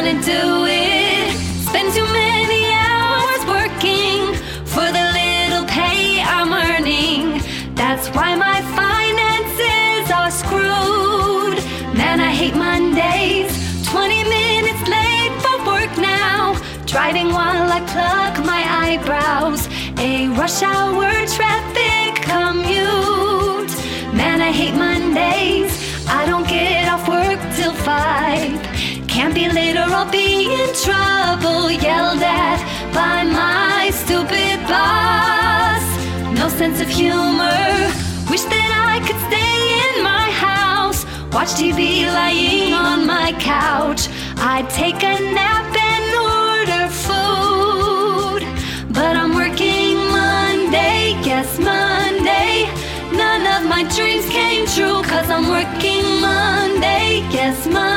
couldn't do it. Spend too many hours working for the little pay I'm earning. That's why my finances are screwed. Man, I hate Mondays. 20 minutes late for work now. Driving while I pluck my eyebrows. A rush hour traffic commute. Man, I hate Mondays. I don't get off work till 5. Can't be late or I'll be in trouble. Yelled at by my stupid boss. No sense of humor. Wish that I could stay in my house. Watch TV lying on my couch. I'd take a nap and order food. But I'm working Monday, yes Monday. None of my dreams came true, 'cause I'm working Monday, yes Monday.